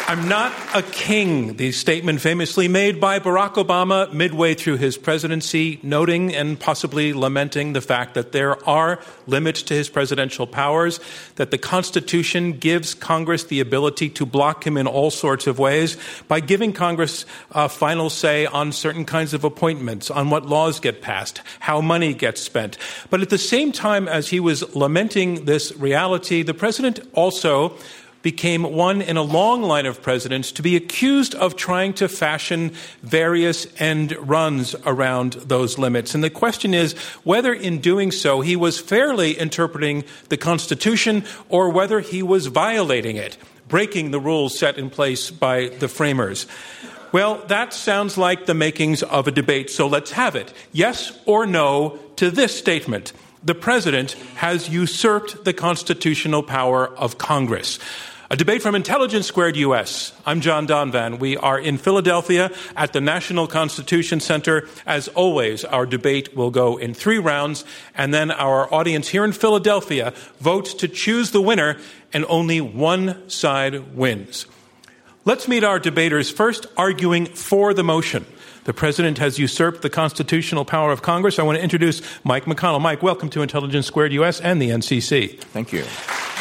I'm not a king, the statement famously made by Barack Obama midway through his presidency, noting and possibly lamenting the fact that there are limits to his presidential powers, that the Constitution gives Congress the ability to block him in all sorts of ways by giving Congress a final say on certain kinds of appointments, on what laws get passed, how money gets spent. But at the same time as he was lamenting this reality, the president also became one in a long line of presidents to be accused of trying to fashion various end runs around those limits. And the question is whether in doing so he was fairly interpreting the Constitution or whether he was violating it, breaking the rules set in place by the framers. Well, that sounds like the makings of a debate, so let's have it. Yes or no to this statement: the president has usurped the constitutional power of Congress. A debate from Intelligence Squared US. I'm John Donvan. We are in Philadelphia at the National Constitution Center. As always, our debate will go in 3 rounds, and then our audience here in Philadelphia votes to choose the winner, and only one side wins. Let's meet our debaters, first arguing for the motion. The president has usurped the constitutional power of Congress. I want to introduce Mike McConnell. Mike, welcome to Intelligence Squared US and the NCC. Thank you.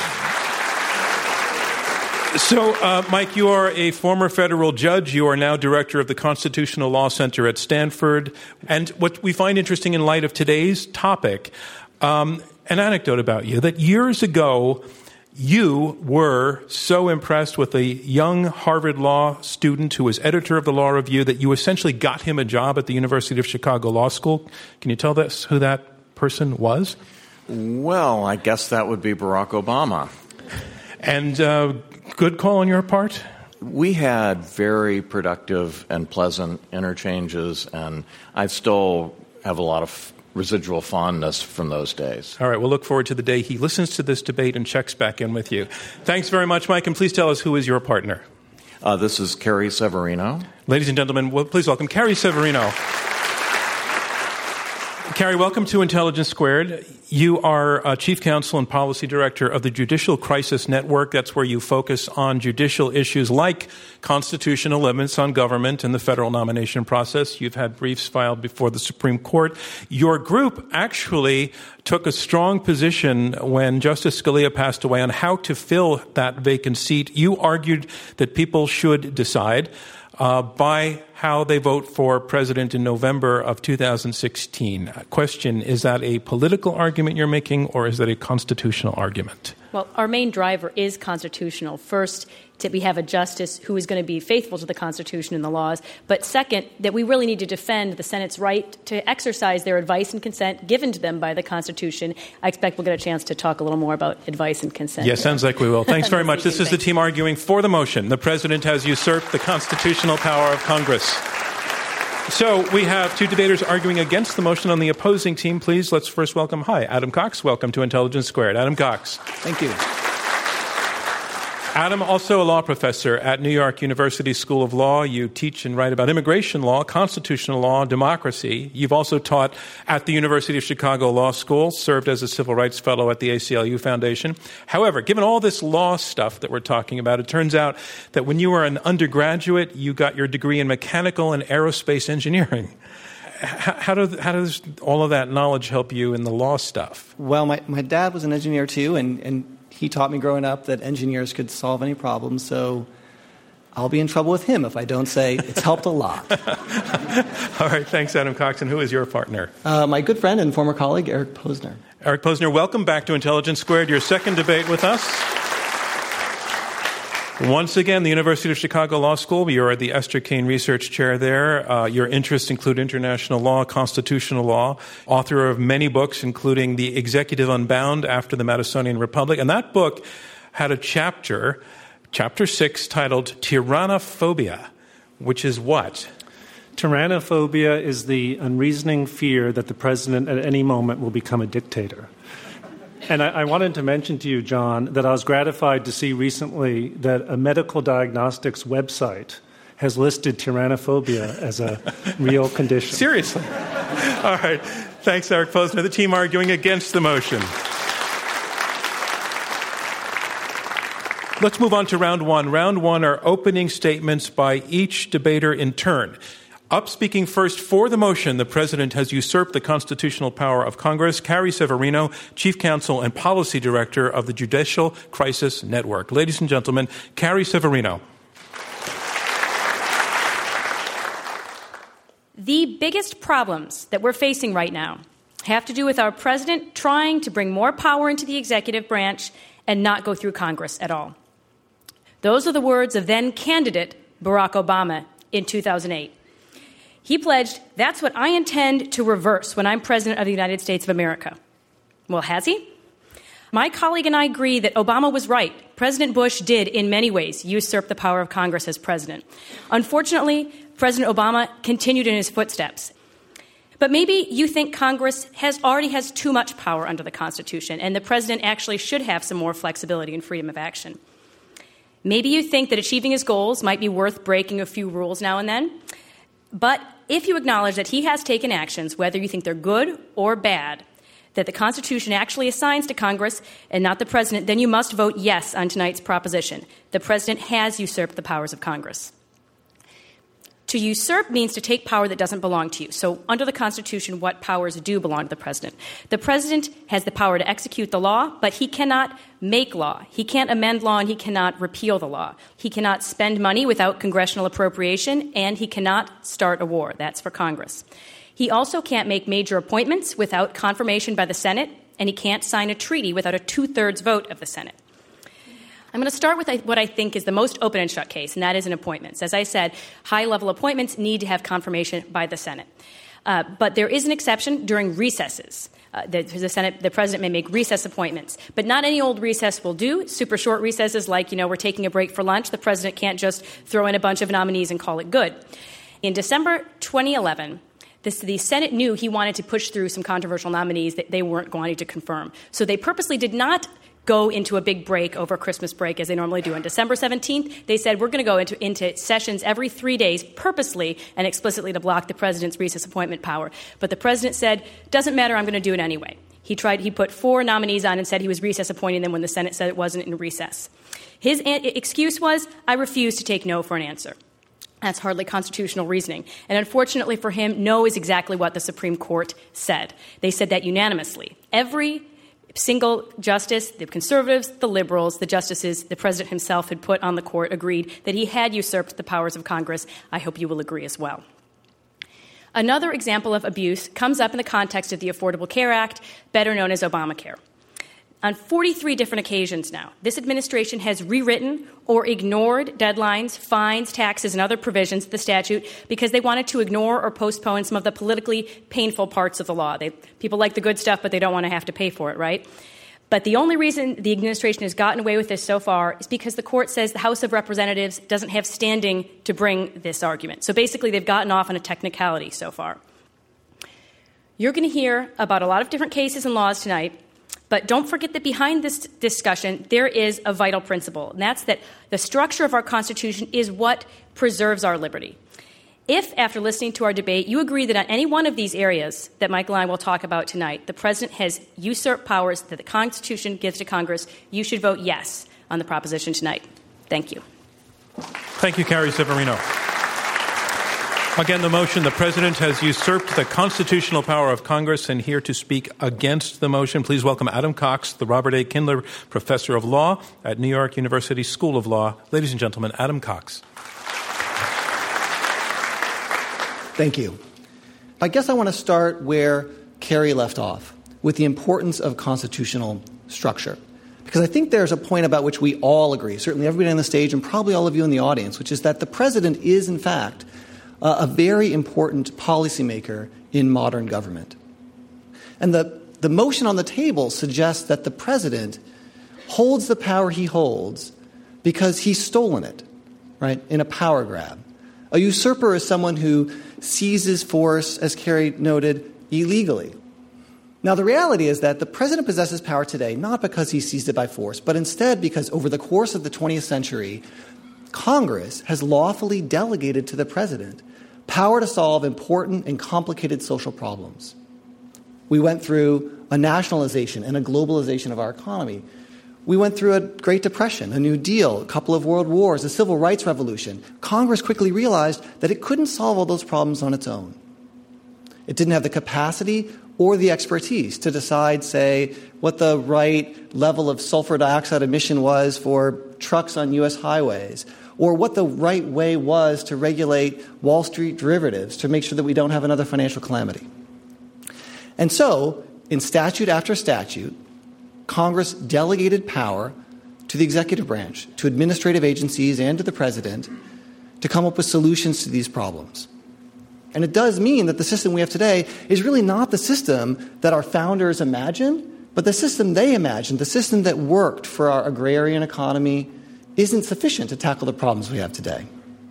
So, Mike, you are a former federal judge. You are now director of the Constitutional Law Center at Stanford. And what we find interesting in light of today's topic, an anecdote about you, that years ago, you were so impressed with a young Harvard Law student who was editor of the Law Review that you essentially got him a job at the University of Chicago Law School. Can you tell us who that person was? Well, I guess that would be Barack Obama. And good call on your part? We had very productive and pleasant interchanges, and I still have a lot of residual fondness from those days. All right, we'll look forward to the day he listens to this debate and checks back in with you. Thanks very much, Mike, and please tell us who is your partner. This is Carrie Severino. Ladies and gentlemen, please welcome Carrie Severino. Carrie, welcome to Intelligence Squared. You are Chief Counsel and Policy Director of the Judicial Crisis Network. That's where you focus on judicial issues like constitutional limits on government and the federal nomination process. You've had briefs filed before the Supreme Court. Your group actually took a strong position when Justice Scalia passed away on how to fill that vacant seat. You argued that people should decide by how they vote for president in November of 2016. Question, is that a political argument you're making, or is that a constitutional argument? Well, our main driver is constitutional. First, that we have a justice who is going to be faithful to the Constitution and the laws. But second, that we really need to defend the Senate's right to exercise their advice and consent given to them by the Constitution. I expect we'll get a chance to talk a little more about advice and consent. Yes, sounds like we will. Thanks very much. This is the team arguing for the motion. The president has usurped the constitutional power of Congress. So we have 2 debaters arguing against the motion on the opposing team. Please, let's first welcome, Adam Cox. Welcome to Intelligence Squared. Adam Cox. Thank you. Adam, also a law professor at New York University School of Law. You teach and write about immigration law, constitutional law, democracy. You've also taught at the University of Chicago Law School, served as a civil rights fellow at the ACLU Foundation. However, given all this law stuff that we're talking about, it turns out that when you were an undergraduate, you got your degree in mechanical and aerospace engineering. How does all of that knowledge help you in the law stuff? Well, my dad was an engineer too, and he taught me growing up that engineers could solve any problem, so I'll be in trouble with him if I don't say it's helped a lot. All right, thanks, Adam Cox. And who is your partner? My good friend and former colleague, Eric Posner. Eric Posner, welcome back to Intelligence Squared, your second debate with us. Once again, the University of Chicago Law School. You're the Esther Kane Research Chair there. Your interests include international law, constitutional law, author of many books, including The Executive Unbound After the Madisonian Republic. And that book had a chapter 6, titled Tyrannophobia, which is what? Tyrannophobia is the unreasoning fear that the president at any moment will become a dictator. And I wanted to mention to you, John, that I was gratified to see recently that a medical diagnostics website has listed tyrannophobia as a real condition. Seriously? All right. Thanks, Eric Posner. The team arguing against the motion. Let's move on to round one. Round one are opening statements by each debater in turn. Up speaking first for the motion, the President has usurped the constitutional power of Congress, Carrie Severino, Chief Counsel and Policy Director of the Judicial Crisis Network. Ladies and gentlemen, Carrie Severino. The biggest problems that we're facing right now have to do with our president trying to bring more power into the executive branch and not go through Congress at all. Those are the words of then-candidate Barack Obama in 2008. He pledged, "That's what I intend to reverse when I'm president of the United States of America." Well, has he? My colleague and I agree that Obama was right. President Bush did, in many ways, usurp the power of Congress as president. Unfortunately, President Obama continued in his footsteps. But maybe you think Congress already has too much power under the Constitution, and the president actually should have some more flexibility and freedom of action. Maybe you think that achieving his goals might be worth breaking a few rules now and then. But if you acknowledge that he has taken actions, whether you think they're good or bad, that the Constitution actually assigns to Congress and not the president, then you must vote yes on tonight's proposition. The president has usurped the powers of Congress. To usurp means to take power that doesn't belong to you. So under the Constitution, what powers do belong to the president? The president has the power to execute the law, but he cannot make law. He can't amend law, and he cannot repeal the law. He cannot spend money without congressional appropriation, and he cannot start a war. That's for Congress. He also can't make major appointments without confirmation by the Senate, and he can't sign a treaty without a 2/3 vote of the Senate. I'm going to start with what I think is the most open and shut case, and that is in appointments. As I said, high-level appointments need to have confirmation by the Senate. But there is an exception during recesses. The president may make recess appointments. But not any old recess will do. Super short recesses like, we're taking a break for lunch. The president can't just throw in a bunch of nominees and call it good. In December 2011, the Senate knew he wanted to push through some controversial nominees that they weren't going to confirm. So they purposely did not go into a big break over Christmas break as they normally do. On December 17th, they said, we're going to go into sessions every 3 days purposely and explicitly to block the president's recess appointment power. But the president said, doesn't matter, I'm going to do it anyway. He put 4 nominees on and said he was recess appointing them when the Senate said it wasn't in recess. His excuse was, I refuse to take no for an answer. That's hardly constitutional reasoning. And unfortunately for him, no is exactly what the Supreme Court said. They said that unanimously. Every single justice, the conservatives, the liberals, the justices the president himself had put on the court agreed that he had usurped the powers of Congress. I hope you will agree as well. Another example of abuse comes up in the context of the Affordable Care Act, better known as Obamacare. On 43 different occasions now, this administration has rewritten or ignored deadlines, fines, taxes, and other provisions of the statute because they wanted to ignore or postpone some of the politically painful parts of the law. People like the good stuff, but they don't want to have to pay for it, right? But the only reason the administration has gotten away with this so far is because the court says the House of Representatives doesn't have standing to bring this argument. So basically, they've gotten off on a technicality so far. You're going to hear about a lot of different cases and laws tonight. But don't forget that behind this discussion, there is a vital principle, and that's that the structure of our Constitution is what preserves our liberty. If, after listening to our debate, you agree that on any one of these areas that Michael and I will talk about tonight, the president has usurped powers that the Constitution gives to Congress, you should vote yes on the proposition tonight. Thank you. Thank you, Carrie Severino. Again, the motion, the president has usurped the constitutional power of Congress, and here to speak against the motion, please welcome Adam Cox, the Robert A. Kindler Professor of Law at New York University School of Law. Ladies and gentlemen, Adam Cox. Thank you. I guess I want to start where Carrie left off, with the importance of constitutional structure. Because I think there's a point about which we all agree, certainly everybody on the stage and probably all of you in the audience, which is that the president is, in fact, a very important policymaker in modern government. And the motion on the table suggests that the president holds the power he holds because he's stolen it, right, in a power grab. A usurper is someone who seizes force, as Carrie noted, illegally. Now, the reality is that the president possesses power today not because he seized it by force, but instead because over the course of the 20th century, Congress has lawfully delegated to the president power to solve important and complicated social problems. We went through a nationalization and a globalization of our economy. We went through a Great Depression, a New Deal, a couple of world wars, a civil rights revolution. Congress quickly realized that it couldn't solve all those problems on its own. It didn't have the capacity or the expertise to decide, say, what the right level of sulfur dioxide emission was for trucks on U.S. highways, or what the right way was to regulate Wall Street derivatives to make sure that we don't have another financial calamity. And so, in statute after statute, Congress delegated power to the executive branch, to administrative agencies, and to the president to come up with solutions to these problems. And it does mean that the system we have today is really not the system that our founders imagined, but the system they imagined, the system that worked for our agrarian economy, isn't sufficient to tackle the problems we have today.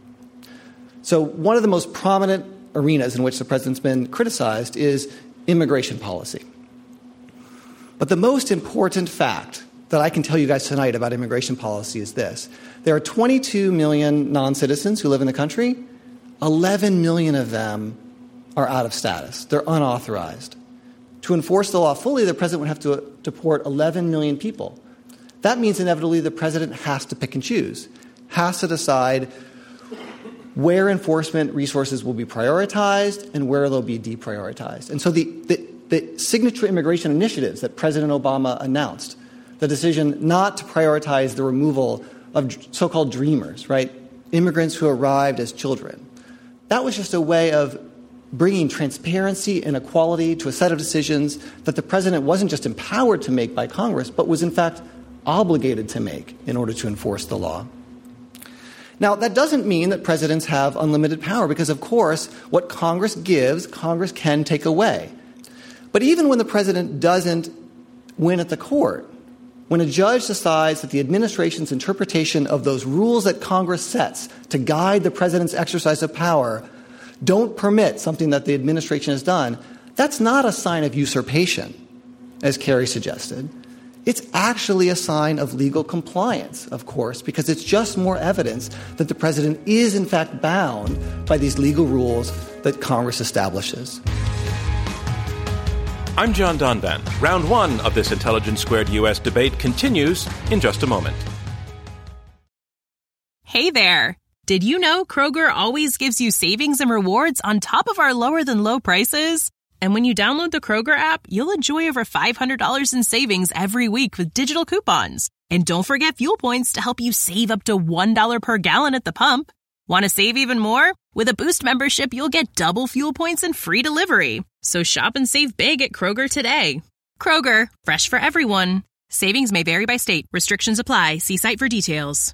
So one of the most prominent arenas in which the president's been criticized is immigration policy. But the most important fact that I can tell you guys tonight about immigration policy is this. There are 22 million non-citizens who live in the country. 11 million of them are out of status. They're unauthorized. To enforce the law fully, the president would have to deport 11 million people. That means inevitably the president has to pick and choose, has to decide where enforcement resources will be prioritized and where they'll be deprioritized. And so the signature immigration initiatives that President Obama announced, the decision not to prioritize the removal of so-called dreamers, right, immigrants who arrived as children, that was just a way of bringing transparency and equality to a set of decisions that the president wasn't just empowered to make by Congress, but was in fact obligated to make in order to enforce the law. Now, that doesn't mean that presidents have unlimited power, because, of course, what Congress gives, Congress can take away. But even when the president doesn't win at the court, when a judge decides that the administration's interpretation of those rules that Congress sets to guide the president's exercise of power don't permit something that the administration has done, that's not a sign of usurpation, as Kerry suggested. It's actually a sign of legal compliance, of course, because it's just more evidence that the president is, in fact, bound by these legal rules that Congress establishes. I'm John Donvan. Round one of this Intelligence Squared U.S. debate continues in just a moment. Hey there. Did you know Kroger always gives you savings and rewards on top of our lower-than-low prices? And when you download the Kroger app, you'll enjoy over $500 in savings every week with digital coupons. And don't forget fuel points to help you save up to $1 per gallon at the pump. Want to save even more? With a Boost membership, you'll get double fuel points and free delivery. So shop and save big at Kroger today. Kroger, fresh for everyone. Savings may vary by state. Restrictions apply. See site for details.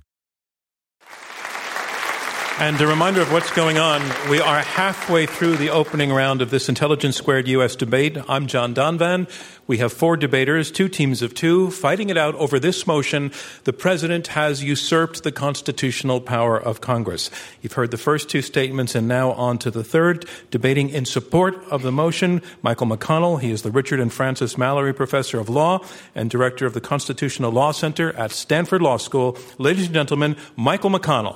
And a reminder of what's going on. We are halfway through the opening round of this Intelligence Squared U.S. debate. I'm John Donvan. We have four debaters, two teams of two, fighting it out over this motion: the president has usurped the constitutional power of Congress. You've heard the first two statements, and now on to the third. Debating in support of the motion, Michael McConnell. He is the Richard and Frances Mallory Professor of Law and Director of the Constitutional Law Center at Stanford Law School. Ladies and gentlemen, Michael McConnell.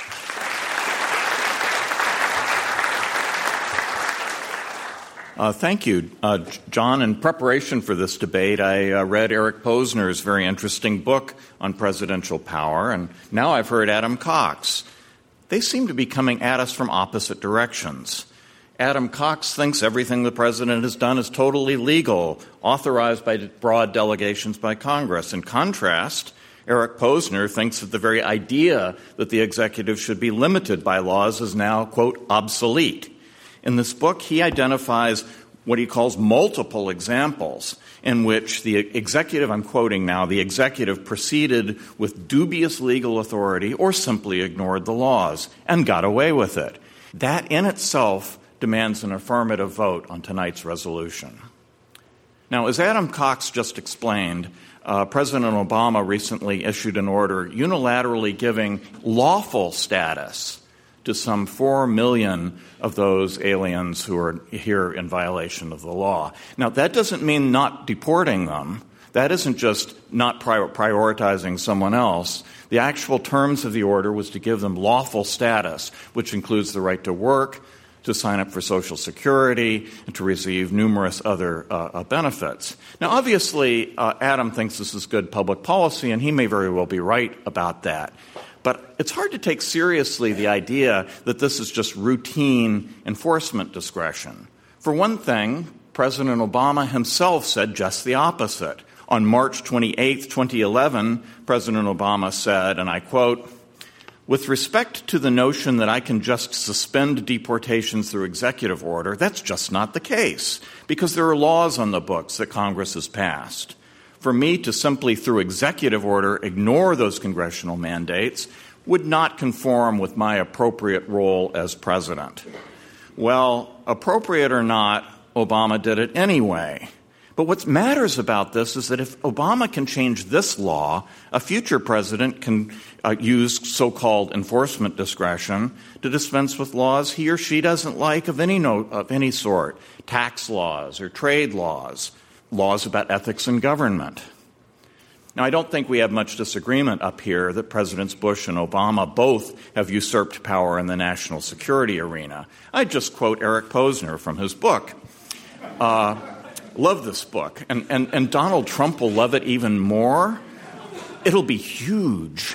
Thank you, John. In preparation for this debate, I read Eric Posner's very interesting book on presidential power, and now I've heard Adam Cox. They seem to be coming at us from opposite directions. Adam Cox thinks everything the president has done is totally legal, authorized by broad delegations by Congress. In contrast, Eric Posner thinks that the very idea that the executive should be limited by laws is now, quote, obsolete. In this book, he identifies what he calls multiple examples in which the executive, I'm quoting now, the executive proceeded with dubious legal authority or simply ignored the laws and got away with it. That in itself demands an affirmative vote on tonight's resolution. Now, as Adam Cox just explained, President Obama recently issued an order unilaterally giving lawful status to some 4 million of those aliens who are here in violation of the law. Now, that doesn't mean not deporting them. That isn't just not prioritizing someone else. The actual terms of the order was to give them lawful status, which includes the right to work, to sign up for Social Security and to receive numerous other benefits. Now, obviously, Adam thinks this is good public policy, and he may very well be right about that. But it's hard to take seriously the idea that this is just routine enforcement discretion. For one thing, President Obama himself said just the opposite. On March 28, 2011, President Obama said, and I quote, "With respect to the notion that I can just suspend deportations through executive order, that's just not the case, because there are laws on the books that Congress has passed. For me to simply, through executive order, ignore those congressional mandates would not conform with my appropriate role as president." Well, appropriate or not, Obama did it anyway. But what matters about this is that if Obama can change this law, a future president can use so-called enforcement discretion to dispense with laws he or she doesn't like of any sort, tax laws or trade laws, laws about ethics in government. Now, I don't think we have much disagreement up here that Presidents Bush and Obama both have usurped power in the national security arena. I just quote Eric Posner from his book. Love this book. And Donald Trump will love it even more. It'll be huge.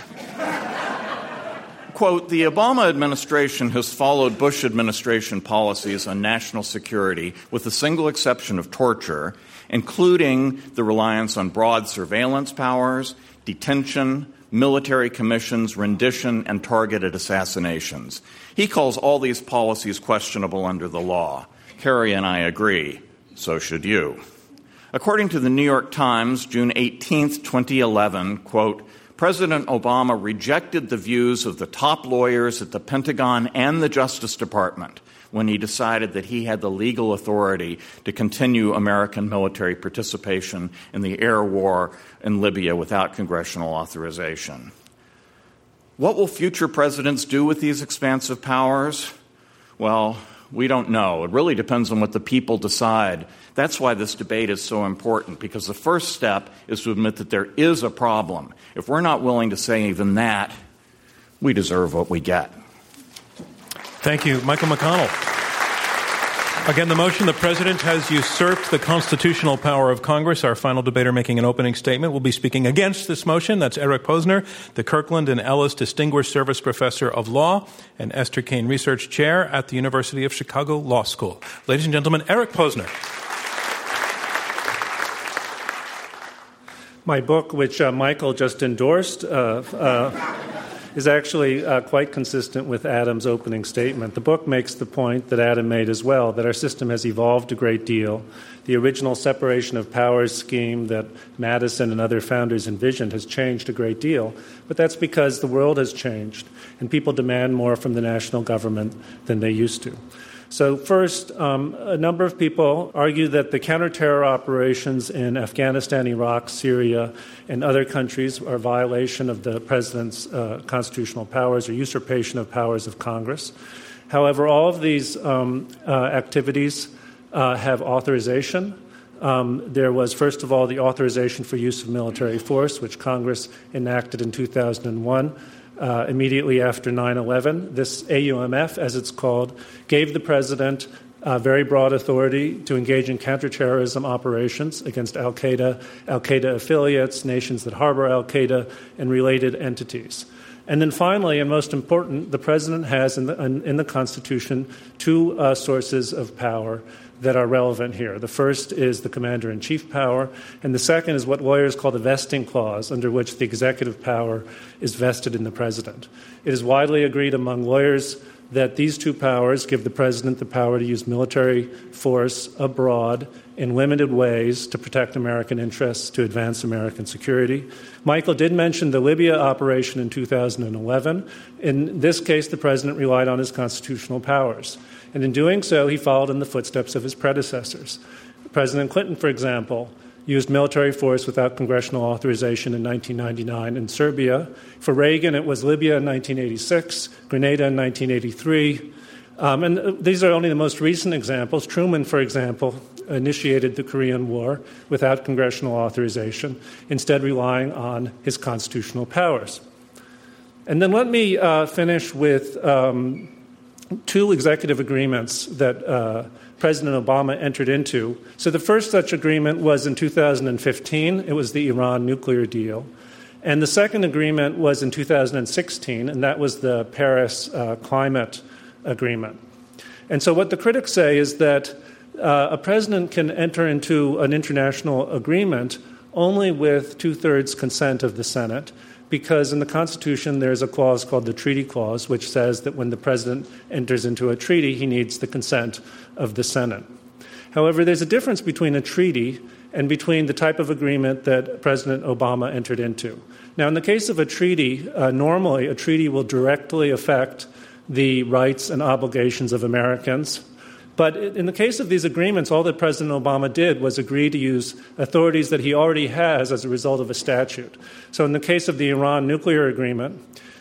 Quote, "The Obama administration has followed Bush administration policies on national security with the single exception of torture, including the reliance on broad surveillance powers, detention, military commissions, rendition, and targeted assassinations. He calls all these policies questionable under the law. Kerry and I agree. So should you." According to the New York Times, June 18, 2011, quote, "President Obama rejected the views of the top lawyers at the Pentagon and the Justice Department when he decided that he had the legal authority to continue American military participation in the air war in Libya without congressional authorization." What will future presidents do with these expansive powers? Well, we don't know. It really depends on what the people decide. That's why this debate is so important, because the first step is to admit that there is a problem. If we're not willing to say even that, we deserve what we get. Thank you. Michael McConnell. Again, the motion, the president has usurped the constitutional power of Congress. Our final debater making an opening statement will be speaking against this motion. That's Eric Posner, the Kirkland and Ellis Distinguished Service Professor of Law and Esther Kane Research Chair at the University of Chicago Law School. Ladies and gentlemen, Eric Posner. My book, which Michael just endorsed, is actually quite consistent with Adam's opening statement. The book makes the point that Adam made as well, that our system has evolved a great deal. The original separation of powers scheme that Madison and other founders envisioned has changed a great deal, but that's because the world has changed and people demand more from the national government than they used to. So first, a number of people argue that the counterterror operations in Afghanistan, Iraq, Syria, and other countries are a violation of the president's constitutional powers or usurpation of powers of Congress. However, all of these activities have authorization. There was, first of all, the authorization for use of military force, which Congress enacted in 2001. Immediately after 9/11, this AUMF, as it's called, gave the president very broad authority to engage in counterterrorism operations against al-Qaeda, al-Qaeda affiliates, nations that harbor al-Qaeda, and related entities. And then finally, and most important, the president has in the Constitution two sources of power that are relevant here. The first is the commander-in-chief power, and the second is what lawyers call the vesting clause, under which the executive power is vested in the president. It is widely agreed among lawyers that these two powers give the president the power to use military force abroad in limited ways to protect American interests, to advance American security. Michael did mention the Libya operation in 2011. In this case, the president relied on his constitutional powers. And in doing so, he followed in the footsteps of his predecessors. President Clinton, for example, used military force without congressional authorization in 1999 in Serbia. For Reagan, it was Libya in 1986, Grenada in 1983. And these are only the most recent examples. Truman, for example, initiated the Korean War without congressional authorization, instead relying on his constitutional powers. And then let me finish with two executive agreements that President Obama entered into. So the first such agreement was in 2015. It was the Iran nuclear deal. And the second agreement was in 2016, and that was the Paris climate agreement. And so what the critics say is that a president can enter into an international agreement only with two-thirds consent of the Senate, because in the Constitution there's a clause called the Treaty Clause, which says that when the president enters into a treaty, he needs the consent of the Senate. However, there's a difference between a treaty and between the type of agreement that President Obama entered into. Now, in the case of a treaty, normally a treaty will directly affect the rights and obligations of Americans. But in the case of these agreements, all that President Obama did was agree to use authorities that he already has as a result of a statute. So in the case of the Iran nuclear agreement,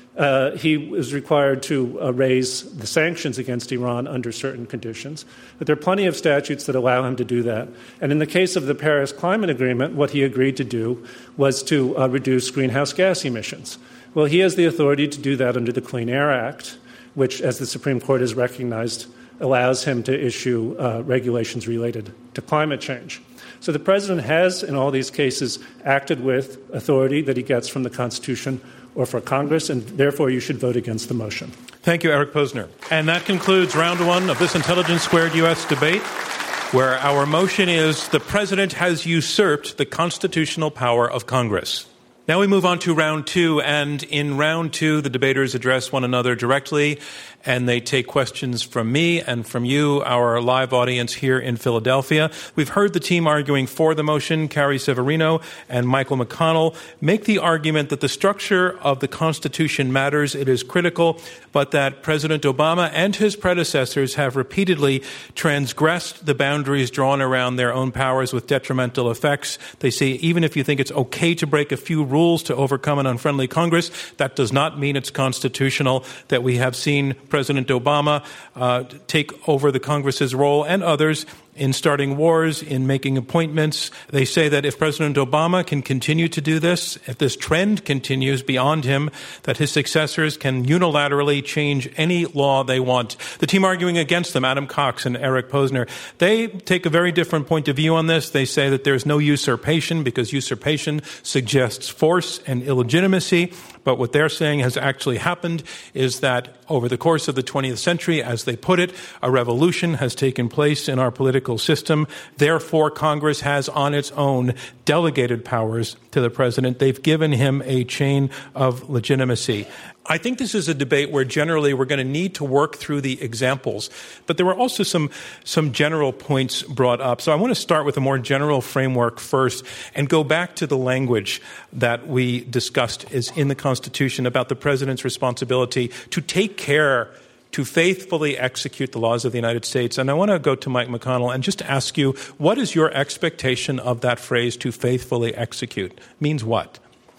he was required to raise the sanctions against Iran under certain conditions. But there are plenty of statutes that allow him to do that. And in the case of the Paris Climate Agreement, what he agreed to do was to reduce greenhouse gas emissions. Well, he has the authority to do that under the Clean Air Act, which, as the Supreme Court has recognized, allows him to issue regulations related to climate change. So the president has, in all these cases, acted with authority that he gets from the Constitution or for Congress, and therefore you should vote against the motion. Thank you, Eric Posner. And that concludes round one of this Intelligence Squared U.S. debate, where our motion is the president has usurped the constitutional power of Congress. Now we move on to round two, and in round two, the debaters address one another directly, and they take questions from me and from you, our live audience here in Philadelphia. We've heard the team arguing for the motion, Carrie Severino and Michael McConnell, make the argument that the structure of the Constitution matters, it is critical, but that President Obama and his predecessors have repeatedly transgressed the boundaries drawn around their own powers with detrimental effects. They say even if you think it's okay to break a few rules to overcome an unfriendly Congress, that does not mean it's constitutional, that we have seen President Obama take over the Congress's role and others in starting wars, in making appointments. They say that if President Obama can continue to do this, if this trend continues beyond him, that his successors can unilaterally change any law they want. The team arguing against them, Adam Cox and Eric Posner, they take a very different point of view on this. They say that there's no usurpation because usurpation suggests force and illegitimacy. But what they're saying has actually happened is that over the course of the 20th century, as they put it, a revolution has taken place in our political system. Therefore, Congress has on its own delegated powers to the president. They've given him a chain of legitimacy. I think this is a debate where generally we're going to need to work through the examples, but there were also some general points brought up. So I want to start with a more general framework first and go back to the language that we discussed is in the Constitution about the president's responsibility to take care to faithfully execute the laws of the United States. And I want to go to Mike McConnell and just ask you, what is your expectation of that phrase, to faithfully execute? Means what?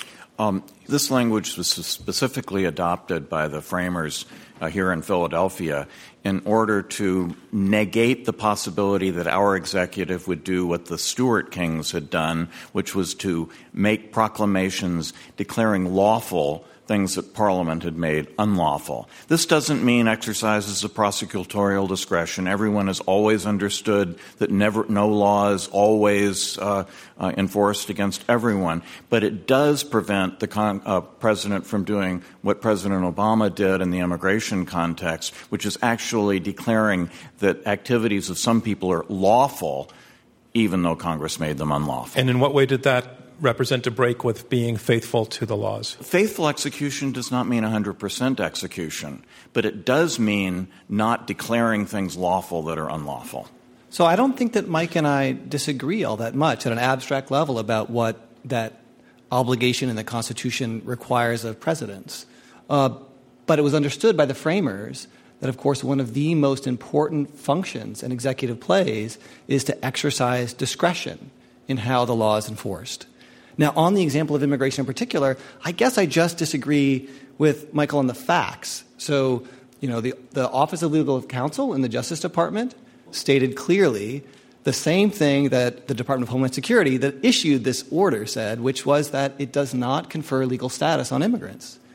This language was specifically adopted by the framers here in Philadelphia in order to negate the possibility that our executive would do what the Stuart kings had done, which was to make proclamations declaring lawful things that Parliament had made unlawful. This doesn't mean exercises of prosecutorial discretion. Everyone has always understood that no law is always enforced against everyone. But it does prevent the president from doing what President Obama did in the immigration context, which is actually declaring that activities of some people are lawful, even though Congress made them unlawful. And in what way did that represent a break with being faithful to the laws? Faithful execution does not mean 100% execution, but it does mean not declaring things lawful that are unlawful. So I don't think that Mike and I disagree all that much at an abstract level about what that obligation in the Constitution requires of presidents. But it was understood by the framers that, of course, one of the most important functions an executive plays is to exercise discretion in how the law is enforced. Now, on the example of immigration in particular, I guess I just disagree with Michael on the facts. So, the Office of Legal Counsel in the Justice Department stated clearly the same thing that the Department of Homeland Security that issued this order said, which was that it does not confer legal status on immigrants.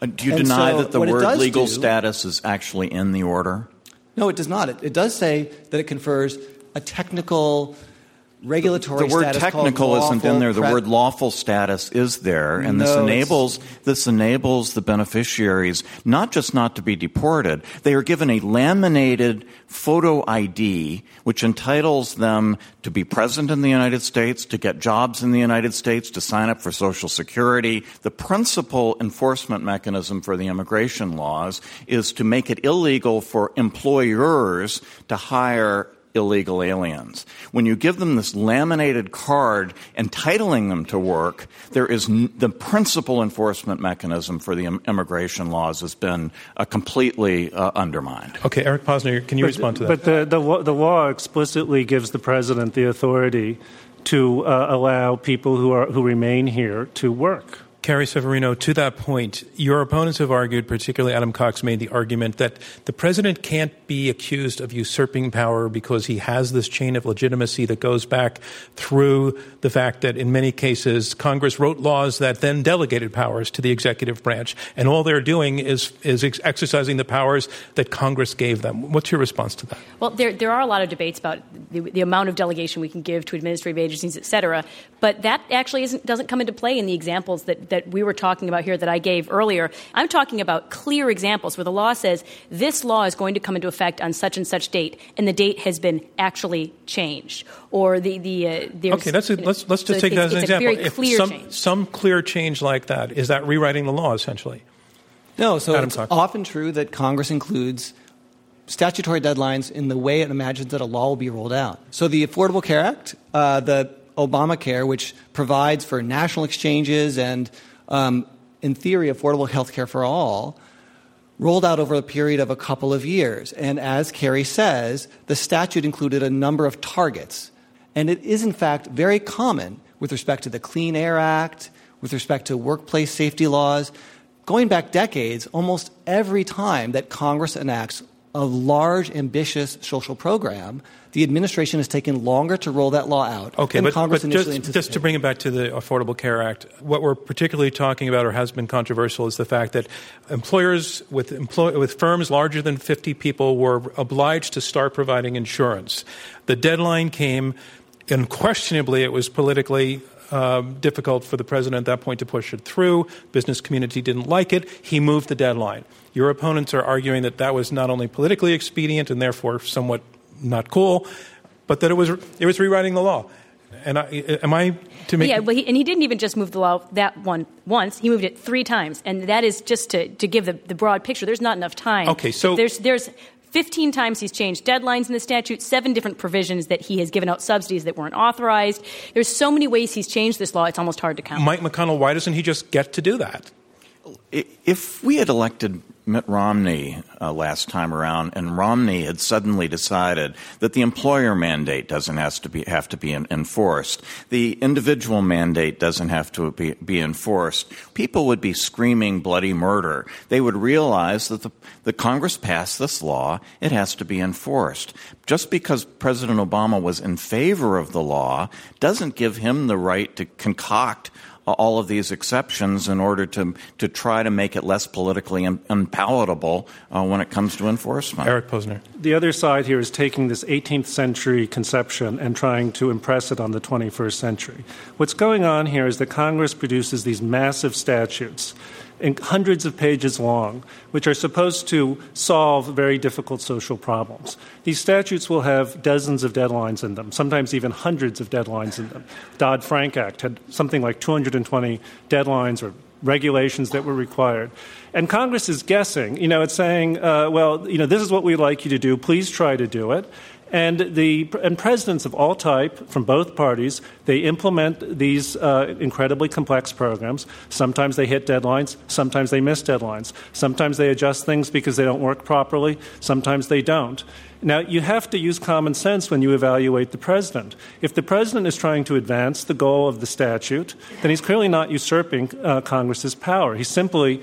Do you deny that the word legal status is actually in the order? No, it does not. It does say that it confers a technical regulatory status. The word technical isn't in there. The word lawful status is there, and this enables the beneficiaries not just not to be deported. They are given a laminated photo ID, which entitles them to be present in the United States, to get jobs in the United States, to sign up for Social Security. The principal enforcement mechanism for the immigration laws is to make it illegal for employers to hire illegal aliens. When you give them this laminated card entitling them to work, there is the principal enforcement mechanism for the immigration laws has been completely undermined. Okay, Eric Posner, can you respond to that? But the law explicitly gives the president the authority to allow people who remain here to work. Carrie Severino, to that point, your opponents have argued, particularly Adam Cox made the argument that the president can't be accused of usurping power because he has this chain of legitimacy that goes back through the fact that in many cases Congress wrote laws that then delegated powers to the executive branch, and all they're doing is exercising the powers that Congress gave them. What's your response to that? Well, there are a lot of debates about the amount of delegation we can give to administrative agencies, et cetera, but that actually doesn't come into play in the examples that we were talking about here that I gave earlier. I'm talking about clear examples where the law says this law is going to come into effect on such and such date, and the date has been actually changed. Or let's just take that as an example. If some clear change like that, is that rewriting the law essentially? No, so it's often true that Congress includes statutory deadlines in the way it imagines that a law will be rolled out. So the Affordable Care Act, the Obamacare, which provides for national exchanges and, in theory, affordable health care for all, rolled out over a period of a couple of years. And as Carrie says, the statute included a number of targets. And it is, in fact, very common with respect to the Clean Air Act, with respect to workplace safety laws. Going back decades, almost every time that Congress enacts a large, ambitious social program, the administration has taken longer to roll that law out than Congress initially anticipated. Just to bring it back to the Affordable Care Act, what we're particularly talking about or has been controversial is the fact that employers with firms larger than 50 people were obliged to start providing insurance. The deadline came. Unquestionably, it was politically difficult for the president at that point to push it through. Business community didn't like it. He moved the deadline. Your opponents are arguing that that was not only politically expedient and therefore somewhat not cool, but that it was rewriting the law. And am I to make? Yeah, but he didn't even just move the law that one once. He moved it 3 times, and that is just to give the broad picture. There's not enough time. Okay, so there's 15 times he's changed deadlines in the statute, 7 different provisions that he has given out subsidies that weren't authorized. There's so many ways he's changed this law, it's almost hard to count. Mike McConnell, why doesn't he just get to do that? If we had elected Mitt Romney last time around, and Romney had suddenly decided that the employer mandate doesn't have to be enforced, the individual mandate doesn't have to be enforced, people would be screaming bloody murder. They would realize that the Congress passed this law, it has to be enforced. Just because President Obama was in favor of the law doesn't give him the right to concoct all of these exceptions in order to try to make it less politically unpalatable when it comes to enforcement. Eric Posner. The other side here is taking this 18th century conception and trying to impress it on the 21st century. What's going on here is that Congress produces these massive statutes, hundreds of pages long, which are supposed to solve very difficult social problems. These statutes will have dozens of deadlines in them, sometimes even hundreds of deadlines in them. Dodd-Frank Act had something like 220 deadlines or regulations that were required. And Congress is guessing. It's saying, this is what we'd like you to do. Please try to do it. And presidents of all type from both parties, they implement these incredibly complex programs. Sometimes they hit deadlines. Sometimes they miss deadlines. Sometimes they adjust things because they don't work properly. Sometimes they don't. Now, you have to use common sense when you evaluate the president. If the president is trying to advance the goal of the statute, then he's clearly not usurping Congress's power. He's simply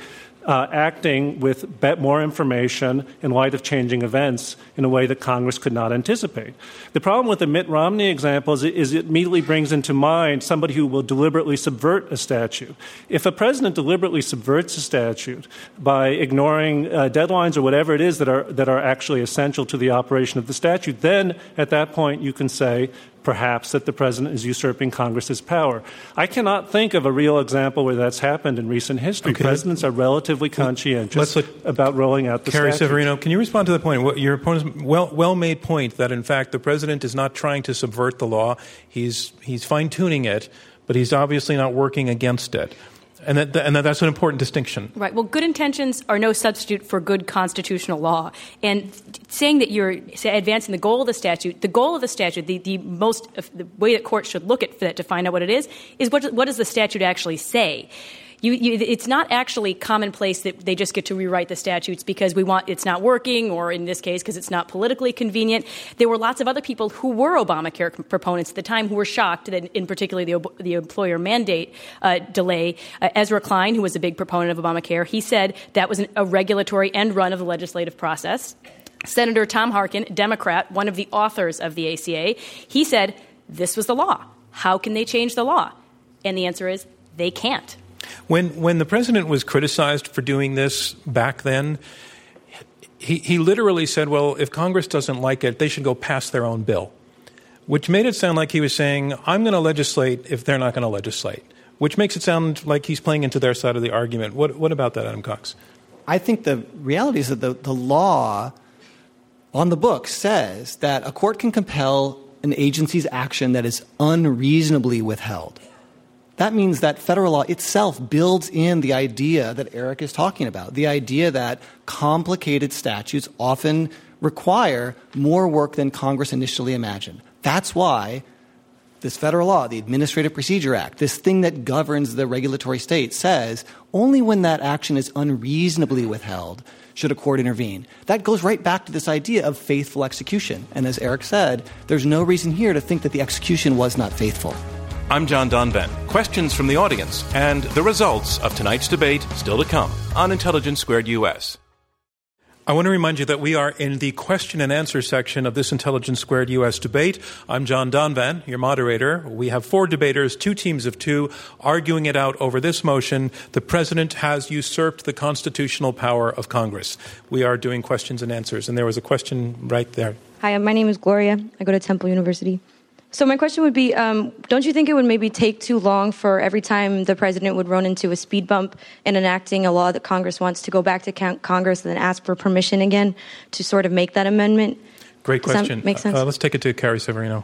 acting with more information in light of changing events in a way that Congress could not anticipate. The problem with the Mitt Romney example is it immediately brings into mind somebody who will deliberately subvert a statute. If a president deliberately subverts a statute by ignoring deadlines or whatever it is that are actually essential to the operation of the statute, then at that point you can say perhaps that the president is usurping Congress's power. I cannot think of a real example where that's happened in recent history. Okay. Presidents are relatively conscientious about rolling out the statute. Carrie Severino, can you respond to the point? Your opponent's well-made point that, in fact, the president is not trying to subvert the law. He's fine-tuning it, but he's obviously not working against it. And that's an important distinction. Right. Well, good intentions are no substitute for good constitutional law. And saying that you're advancing the goal of the statute, the way that courts should look at that to find out what it is what does the statute actually say? It's not actually commonplace that they just get to rewrite the statutes because it's not working, or in this case, because it's not politically convenient. There were lots of other people who were Obamacare proponents at the time who were shocked that, in particular, the employer mandate delay. Ezra Klein, who was a big proponent of Obamacare, he said that was a regulatory end run of the legislative process. Senator Tom Harkin, Democrat, one of the authors of the ACA, he said this was the law. How can they change the law? And the answer is they can't. When the president was criticized for doing this back then, he literally said, well, if Congress doesn't like it, they should go pass their own bill, which made it sound like he was saying, I'm going to legislate if they're not going to legislate, which makes it sound like he's playing into their side of the argument. What about that, Adam Cox? I think the reality is that the law on the books says that a court can compel an agency's action that is unreasonably withheld. That means that federal law itself builds in the idea that Eric is talking about, the idea that complicated statutes often require more work than Congress initially imagined. That's why this federal law, the Administrative Procedure Act, this thing that governs the regulatory state, says only when that action is unreasonably withheld should a court intervene. That goes right back to this idea of faithful execution. And as Eric said, there's no reason here to think that the execution was not faithful. I'm John Donvan. Questions from the audience and the results of tonight's debate still to come on Intelligence Squared US. I want to remind you that we are in the question and answer section of this Intelligence Squared US debate. I'm John Donvan, your moderator. We have 4 debaters, 2 teams of 2, arguing it out over this motion: the president has usurped the constitutional power of Congress. We are doing questions and answers, and there was a question right there. Hi, my name is Gloria. I go to Temple University. So my question would be, don't you think it would maybe take too long for every time the president would run into a speed bump in enacting a law that Congress wants to go back to Congress and then ask for permission again to sort of make that amendment? Great question. Does that make sense? Let's take it to Carrie Severino.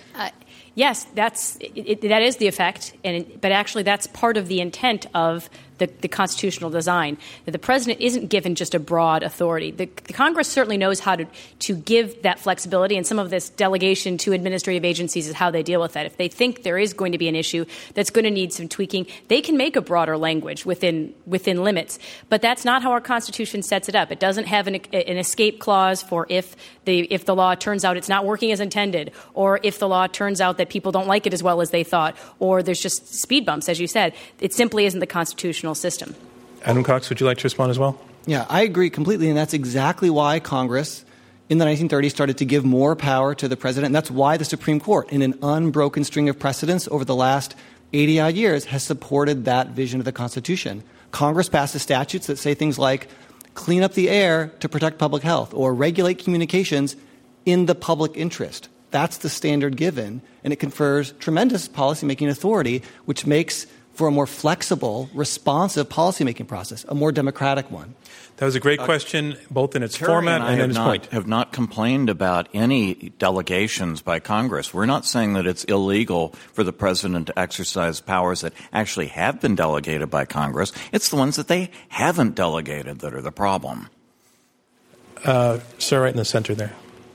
Yes, that is the effect, but actually that's part of the intent of the constitutional design. That the president isn't given just a broad authority. The Congress certainly knows how to give that flexibility, and some of this delegation to administrative agencies is how they deal with that. If they think there is going to be an issue that's going to need some tweaking, they can make a broader language within limits. But that's not how our Constitution sets it up. It doesn't have an escape clause for if the law turns out it's not working as intended, or if the law turns out that people don't like it as well as they thought, or there's just speed bumps, as you said. It simply isn't the constitutional system. Adam Cox, would you like to respond as well? Yeah, I agree completely, and that's exactly why Congress in the 1930s started to give more power to the president, and that's why the Supreme Court, in an unbroken string of precedents over the last 80-odd years, has supported that vision of the Constitution. Congress passes statutes that say things like clean up the air to protect public health or regulate communications in the public interest. That's the standard given, and it confers tremendous policymaking authority, which makes for a more flexible, responsive policymaking process, a more democratic one. That was a great question, both in its format and in its point. Have not complained about any delegations by Congress. We're not saying that it's illegal for the president to exercise powers that actually have been delegated by Congress. It's the ones that they haven't delegated that are the problem. Sir, right in the center there.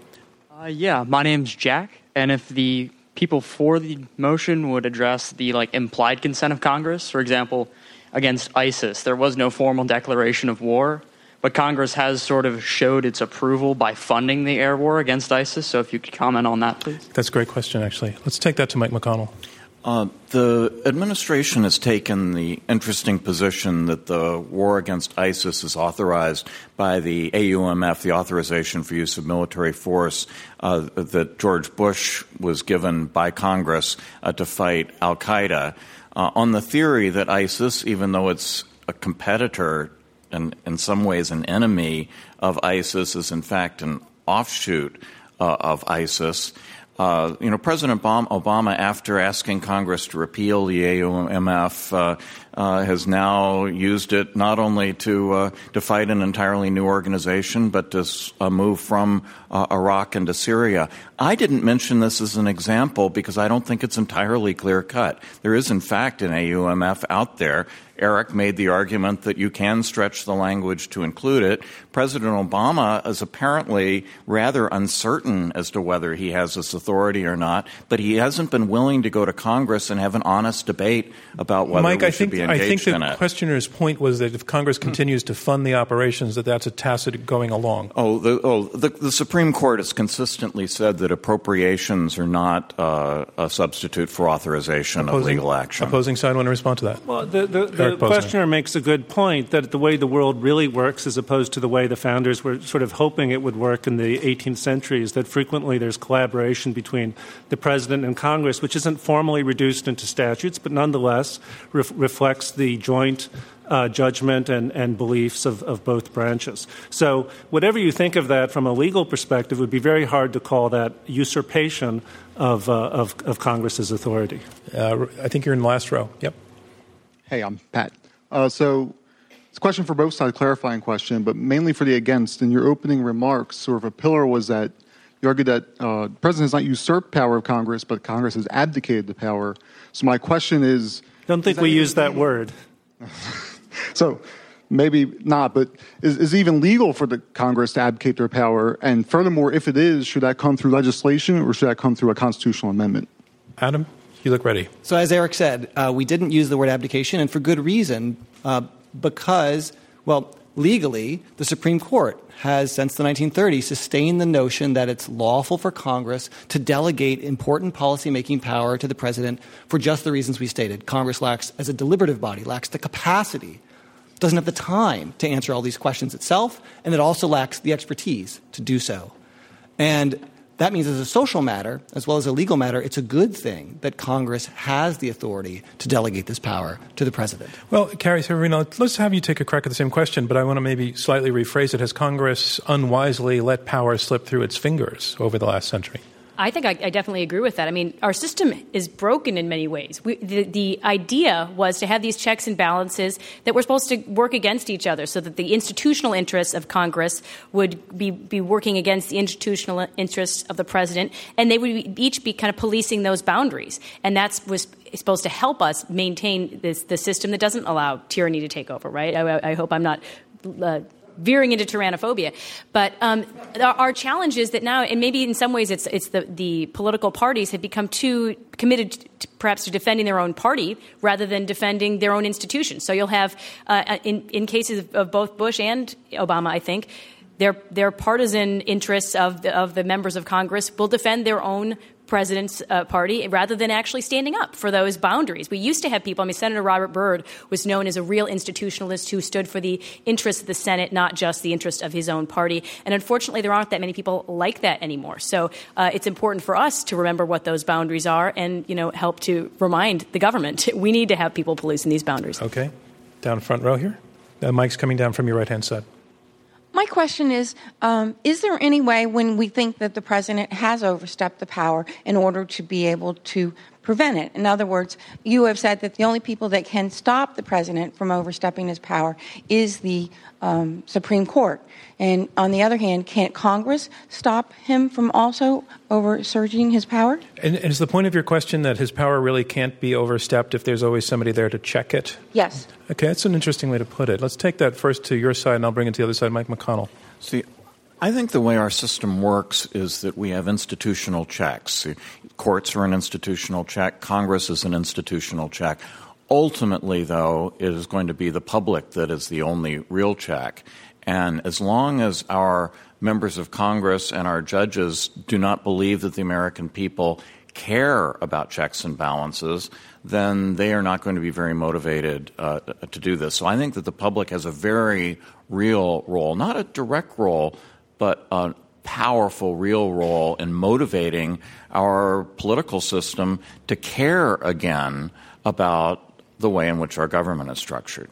Yeah, my name's Jack, and if the people for the motion would address the implied consent of Congress, for example, against ISIS, there was no formal declaration of war, but Congress has sort of showed its approval by funding the air war against ISIS. So if you could comment on that, please. That's a great question, actually. Let's take that to Mike McConnell. The administration has taken the interesting position that the war against ISIS is authorized by the AUMF, the Authorization for Use of Military Force, that George Bush was given by Congress to fight al-Qaeda, on the theory that ISIS, even though it's a competitor and in some ways an enemy of ISIS, is in fact an offshoot of ISIS. President Obama, after asking Congress to repeal the AUMF, has now used it not only to fight an entirely new organization, but to move from Iraq into Syria. I didn't mention this as an example because I don't think it's entirely clear-cut. There is, in fact, an AUMF out there. Eric made the argument that you can stretch the language to include it. President Obama is apparently rather uncertain as to whether he has this authority or not, but he hasn't been willing to go to Congress and have an honest debate about whether we should be engaged in it. I think the questioner's point was that if Congress continues to fund the operations, that's a tacit going along. The Supreme Court has consistently said that appropriations are not a substitute for authorization of legal action. Opposing side want to respond to that? Well, the questioner makes a good point that the way the world really works, as opposed to the way the founders were sort of hoping it would work in the 18th century, is that frequently there's collaboration between the president and Congress, which isn't formally reduced into statutes, but nonetheless reflects the joint judgment and beliefs of both branches. So whatever you think of that from a legal perspective, it would be very hard to call that usurpation of Congress's authority. I think you're in the last row. Yep. Hey, I'm Pat. So it's a question for both sides, clarifying question, but mainly for the against. In your opening remarks, sort of a pillar was that you argued that the president has not usurped power of Congress, but Congress has abdicated the power. So my question is... Don't think we use that word. So maybe not, but is it even legal for the Congress to abdicate their power? And furthermore, if it is, should that come through legislation or should that come through a constitutional amendment? Adam, you look ready. So as Eric said, we didn't use the word abdication, and for good reason, because, legally, the Supreme Court has, since the 1930s, sustained the notion that it's lawful for Congress to delegate important policymaking power to the president for just the reasons we stated. Congress lacks, as a deliberative body, lacks the capacity, doesn't have the time to answer all these questions itself, and it also lacks the expertise to do so. And that means as a social matter, as well as a legal matter, it's a good thing that Congress has the authority to delegate this power to the president. Well, Carrie Severino, let's have you take a crack at the same question, but I want to maybe slightly rephrase it. Has Congress unwisely let power slip through its fingers over the last century? I think I definitely agree with that. I mean, our system is broken in many ways. The idea was to have these checks and balances that were supposed to work against each other so that the institutional interests of Congress would be working against the institutional interests of the president, and they would each be kind of policing those boundaries. And that was supposed to help us maintain the system that doesn't allow tyranny to take over, right? I hope I'm not veering into tyrannophobia. But our challenge is that now, and maybe in some ways it's the political parties have become too committed perhaps to defending their own party rather than defending their own institutions. So you'll have, in cases of both Bush and Obama, I think, their partisan interests of the members of Congress will defend their own president's party rather than actually standing up for those boundaries. We used to have people, Senator Robert Byrd was known as a real institutionalist who stood for the interests of the Senate, not just the interest of his own party. And unfortunately, there aren't that many people like that anymore. So it's important for us to remember what those boundaries are and, help to remind the government. We need to have people policing these boundaries. Okay. Down front row here. The mic's coming down from your right-hand side. My question is there any way when we think that the president has overstepped the power in order to be able to prevent it? In other words, you have said that the only people that can stop the president from overstepping his power is the Supreme Court. And on the other hand, can't Congress stop him from also oversurging his power? And is the point of your question that his power really can't be overstepped if there's always somebody there to check it? Yes. Okay, that's an interesting way to put it. Let's take that first to your side, and I'll bring it to the other side. Mike McConnell. See, I think the way our system works is that we have institutional checks. Courts are an institutional check. Congress is an institutional check. Ultimately, though, it is going to be the public that is the only real check. And as long as our members of Congress and our judges do not believe that the American people care about checks and balances, then they are not going to be very motivated to do this. So I think that the public has a very real role, not a direct role, but a powerful, real role in motivating our political system to care again about the way in which our government is structured.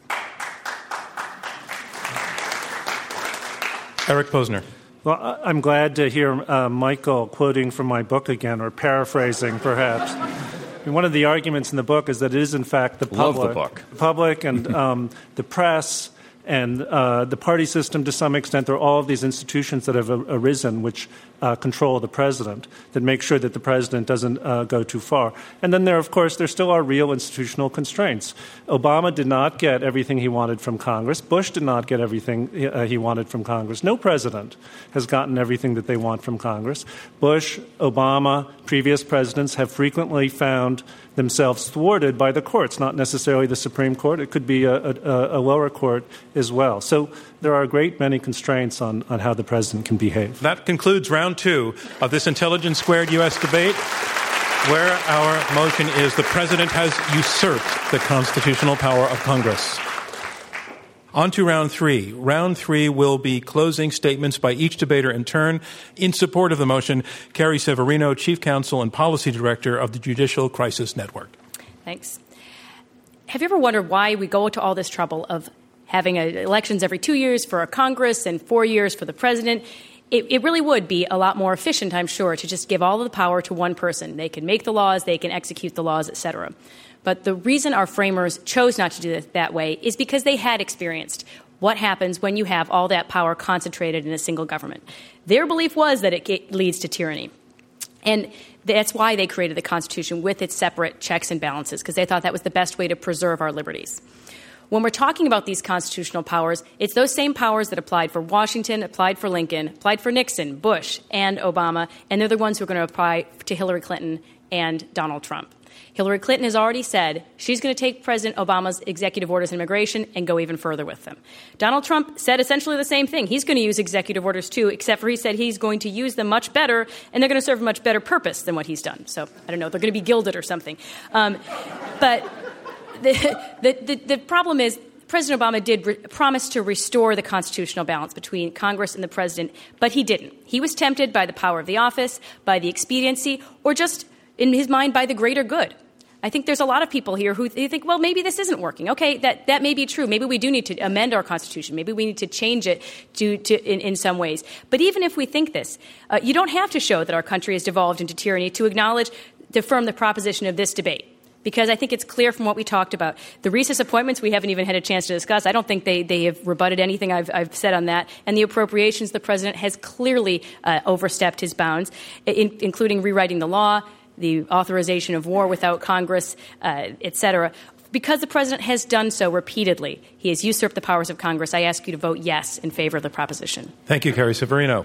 Eric Posner. Well, I'm glad to hear Michael quoting from my book again, or paraphrasing, perhaps. And one of the arguments in the book is that it is, in fact, the public and the press and the party system, to some extent. There are all of these institutions that have arisen which control the president, that make sure that the president doesn't go too far. And then there still are real institutional constraints. Obama did not get everything he wanted from Congress. Bush did not get everything he wanted from Congress. No president has gotten everything that they want from Congress. Bush, Obama, previous presidents have frequently found themselves thwarted by the courts, not necessarily the Supreme Court. It could be a lower court as well. So there are a great many constraints on how the president can behave. That concludes round two of this Intelligence Squared U.S. debate, where our motion is the president has usurped the constitutional power of Congress. On to round three. Round three will be closing statements by each debater in turn. In support of the motion, Carrie Severino, Chief Counsel and Policy Director of the Judicial Crisis Network. Thanks. Have you ever wondered why we go to all this trouble of having elections every 2 years for a Congress and 4 years for the president? It really would be a lot more efficient, I'm sure, to just give all of the power to one person. They can make the laws, they can execute the laws, et cetera. But the reason our framers chose not to do it that way is because they had experienced what happens when you have all that power concentrated in a single government. Their belief was that it leads to tyranny. And that's why they created the Constitution with its separate checks and balances, because they thought that was the best way to preserve our liberties. When we're talking about these constitutional powers, it's those same powers that applied for Washington, applied for Lincoln, applied for Nixon, Bush, and Obama, and they're the ones who are going to apply to Hillary Clinton and Donald Trump. Hillary Clinton has already said she's going to take President Obama's executive orders on immigration and go even further with them. Donald Trump said essentially the same thing. He's going to use executive orders, too, except for he said he's going to use them much better, and they're going to serve a much better purpose than what he's done. So, I don't know, they're going to be gilded or something. But the problem is President Obama did promise to restore the constitutional balance between Congress and the president, but he didn't. He was tempted by the power of the office, by the expediency, or just, in his mind, by the greater good. I think there's a lot of people here who think, well, maybe this isn't working. Okay, that may be true. Maybe we do need to amend our Constitution. Maybe we need to change it in some ways. But even if we think this, you don't have to show that our country has devolved into tyranny to affirm the proposition of this debate. Because I think it's clear from what we talked about. The recess appointments we haven't even had a chance to discuss. I don't think they have rebutted anything I've said on that. And the appropriations, the president has clearly overstepped his bounds, including rewriting the law, the authorization of war without Congress, et cetera. Because the president has done so repeatedly, he has usurped the powers of Congress. I ask you to vote yes in favor of the proposition. Thank you, Carrie Severino.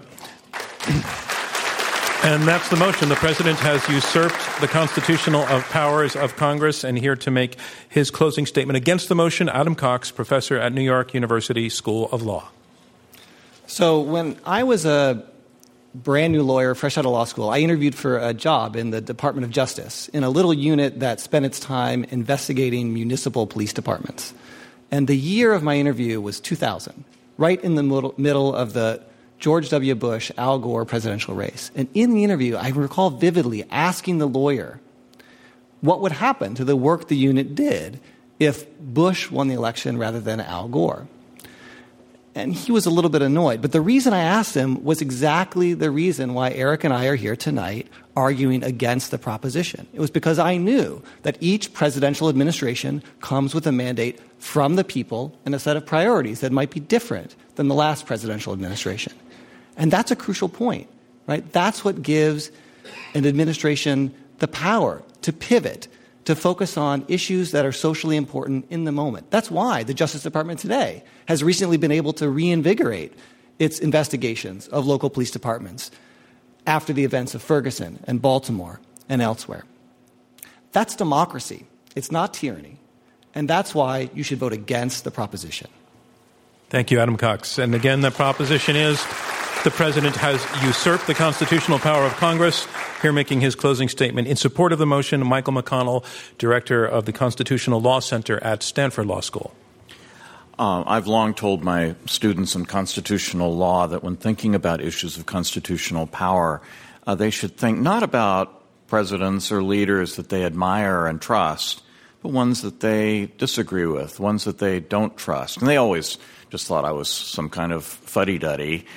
And that's the motion. The president has usurped the constitutional powers of Congress. And here to make his closing statement against the motion, Adam Cox, professor at New York University School of Law. So when I was a brand new lawyer, fresh out of law school, I interviewed for a job in the Department of Justice in a little unit that spent its time investigating municipal police departments. And the year of my interview was 2000, right in the middle of the George W. Bush, Al Gore presidential race. And in the interview, I recall vividly asking the lawyer what would happen to the work the unit did if Bush won the election rather than Al Gore. And he was a little bit annoyed. But the reason I asked him was exactly the reason why Eric and I are here tonight arguing against the proposition. It was because I knew that each presidential administration comes with a mandate from the people and a set of priorities that might be different than the last presidential administration. And that's a crucial point, right? That's what gives an administration the power to pivot, to focus on issues that are socially important in the moment. That's why the Justice Department today has recently been able to reinvigorate its investigations of local police departments after the events of Ferguson and Baltimore and elsewhere. That's democracy. It's not tyranny. And that's why you should vote against the proposition. Thank you, Adam Cox. And again, the proposition is the president has usurped the constitutional power of Congress. Here making his closing statement in support of the motion, Michael McConnell, director of the Constitutional Law Center at Stanford Law School. I've long told my students in constitutional law that when thinking about issues of constitutional power, they should think not about presidents or leaders that they admire and trust, but ones that they disagree with, ones that they don't trust. And they always just thought I was some kind of fuddy-duddy.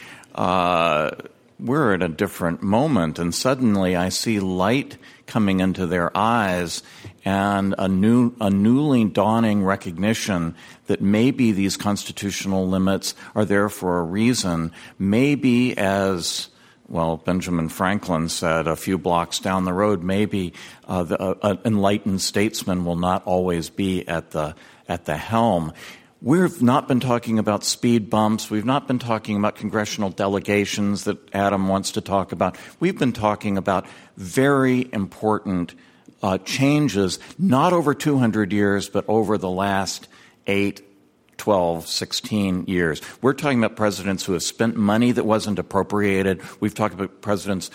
We're at a different moment, and suddenly I see light coming into their eyes and a newly dawning recognition that maybe these constitutional limits are there for a reason. Maybe, as Benjamin Franklin said a few blocks down the road, maybe an enlightened statesman will not always be at the helm. We've not been talking about speed bumps. We've not been talking about congressional delegations that Adam wants to talk about. We've been talking about very important changes, not over 200 years, but over the last 8, 12, 16 years. We're talking about presidents who have spent money that wasn't appropriated. We've talked about presidents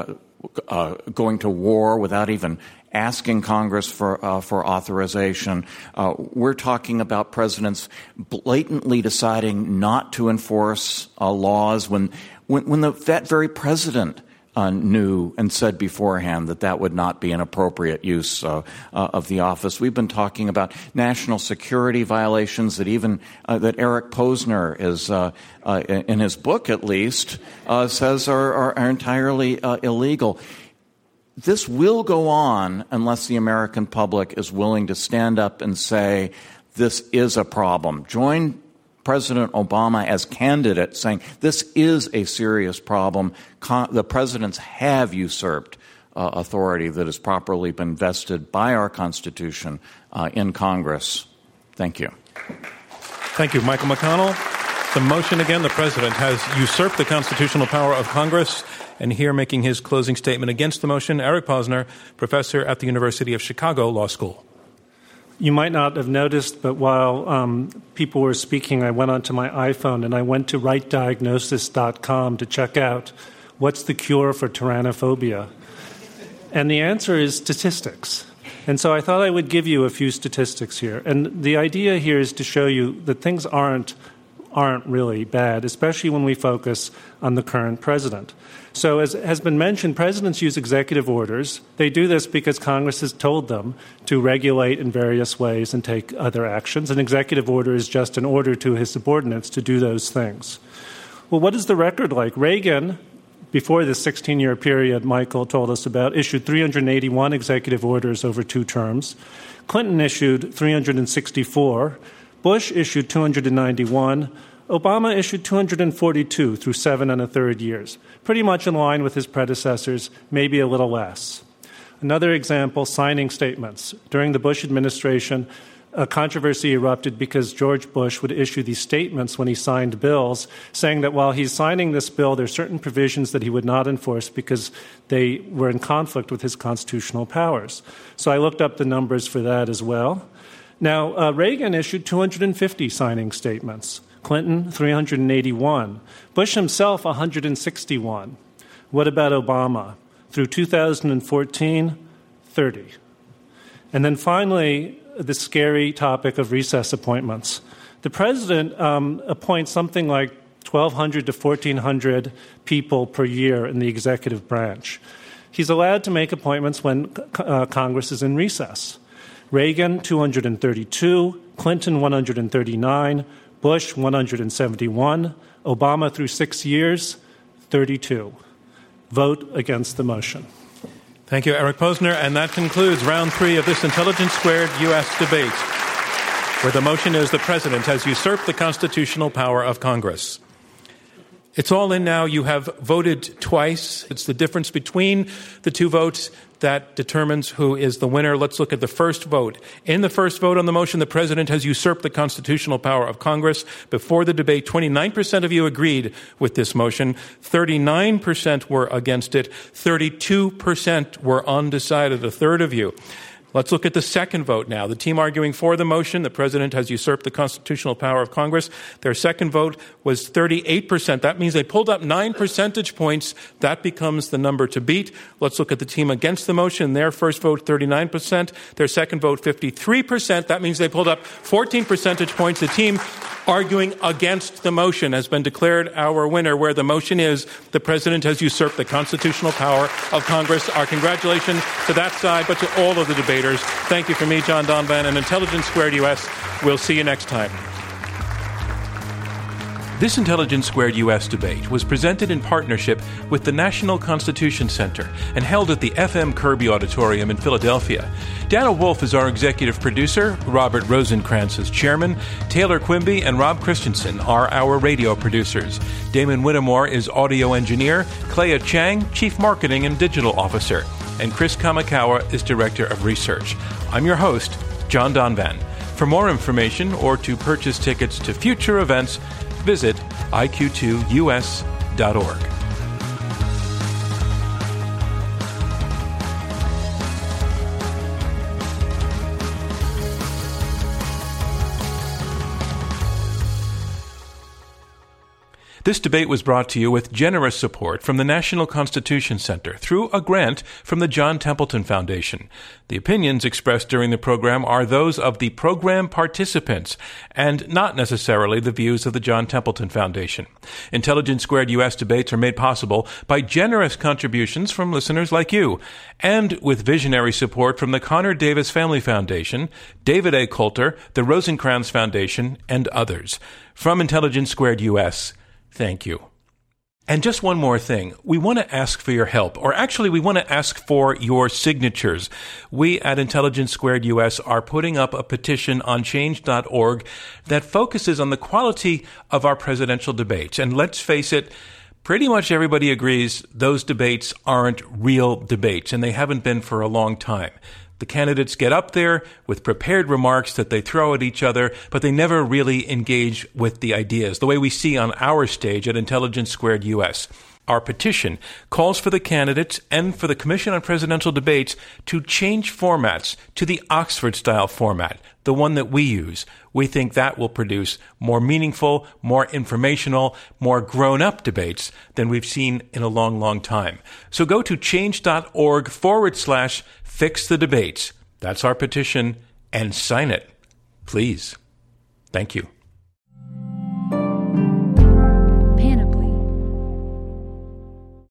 going to war without even asking Congress for authorization. We're talking about presidents blatantly deciding not to enforce laws when that very president knew and said beforehand that would not be an appropriate use of the office. We've been talking about national security violations that even that Eric Posner is in his book at least says are entirely illegal. This will go on unless the American public is willing to stand up and say this is a problem. Join President Obama as candidate saying this is a serious problem. The presidents have usurped authority that has properly been vested by our Constitution in Congress. Thank you. Thank you, Michael McConnell. The motion again, the president has usurped the constitutional power of Congress. And here making his closing statement against the motion, Eric Posner, professor at the University of Chicago Law School. You might not have noticed, but while people were speaking, I went onto my iPhone and I went to rightdiagnosis.com to check out what's the cure for tyrannophobia. And the answer is statistics. And so I thought I would give you a few statistics here. And the idea here is to show you that things aren't really bad, especially when we focus on the current president. So as has been mentioned, presidents use executive orders. They do this because Congress has told them to regulate in various ways and take other actions. An executive order is just an order to his subordinates to do those things. Well, what is the record like? Reagan, before this 16-year period Michael told us about, issued 381 executive orders over 2 terms. Clinton issued 364. Bush issued 291. Obama issued 242 through 7 1/3 years, pretty much in line with his predecessors, maybe a little less. Another example, signing statements. During the Bush administration, a controversy erupted because George Bush would issue these statements when he signed bills, saying that while he's signing this bill, there are certain provisions that he would not enforce because they were in conflict with his constitutional powers. So I looked up the numbers for that as well. Now, Reagan issued 250 signing statements. Clinton, 381. Bush himself, 161. What about Obama? Through 2014, 30. And then finally, the scary topic of recess appointments. The president appoints something like 1,200 to 1,400 people per year in the executive branch. He's allowed to make appointments when Congress is in recess. Reagan, 232. Clinton, 139. Bush, 171. Obama, through 6 years, 32. Vote against the motion. Thank you, Eric Posner. And that concludes round 3 of this Intelligence Squared U.S. debate, where the motion is the president has usurped the constitutional power of Congress. It's all in now. You have voted twice. It's the difference between the 2 votes that determines who is the winner. Let's look at the first vote. In the first vote on the motion, the president has usurped the constitutional power of Congress. Before the debate, 29% of you agreed with this motion. 39% were against it. 32% were undecided, a third of you. Let's look at the second vote now. The team arguing for the motion, the president has usurped the constitutional power of Congress, their second vote was 38%. That means they pulled up 9 percentage points. That becomes the number to beat. Let's look at the team against the motion. Their first vote, 39%. Their second vote, 53%. That means they pulled up 14 percentage points. The team arguing against the motion has been declared our winner, where the motion is the president has usurped the constitutional power of Congress. Our congratulations to that side, but to all of the debaters. Thank you from me, John Donvan, and Intelligence Squared US. We'll see you next time. This Intelligence Squared U.S. debate was presented in partnership with the National Constitution Center and held at the FM Kirby Auditorium in Philadelphia. Dana Wolf is our executive producer, Robert Rosencrantz is chairman, Taylor Quimby and Rob Christensen are our radio producers. Damon Whittemore is audio engineer, Clea Chang, chief marketing and digital officer, and Chris Kamikawa is director of research. I'm your host, John Donvan. For more information or to purchase tickets to future events, visit iq2us.org. This debate was brought to you with generous support from the National Constitution Center through a grant from the John Templeton Foundation. The opinions expressed during the program are those of the program participants and not necessarily the views of the John Templeton Foundation. Intelligence Squared U.S. debates are made possible by generous contributions from listeners like you and with visionary support from the Connor Davis Family Foundation, David A. Coulter, the Rosencrantz Foundation, and others. From Intelligence Squared U.S., thank you. And just one more thing. We want to ask for your help, or actually we want to ask for your signatures. We at Intelligence Squared US are putting up a petition on change.org that focuses on the quality of our presidential debates. And let's face it, pretty much everybody agrees those debates aren't real debates, and they haven't been for a long time. The candidates get up there with prepared remarks that they throw at each other, but they never really engage with the ideas, the way we see on our stage at Intelligence Squared US. Our petition calls for the candidates and for the Commission on Presidential Debates to change formats to the Oxford-style format, the one that we use. We think that will produce more meaningful, more informational, more grown-up debates than we've seen in a long, long time. So go to change.org/fix the debates. That's our petition, and sign it, please. Thank you.